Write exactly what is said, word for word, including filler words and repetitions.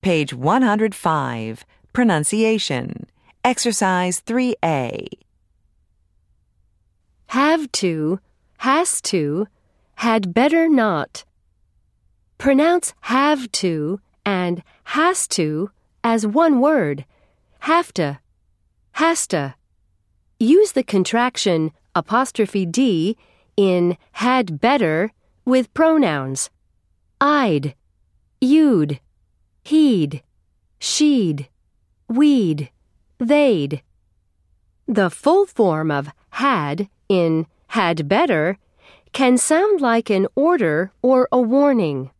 Page one hundred five. Pronunciation. Exercise three A. Have to, has to, had better not. Pronounce have to and has to as one word. Have to, has to. Use the contraction apostrophe D in had better with pronouns. I'd, you'd, he'd, she'd, we'd, they'd. The full form of had in had better can sound like an order or a warning.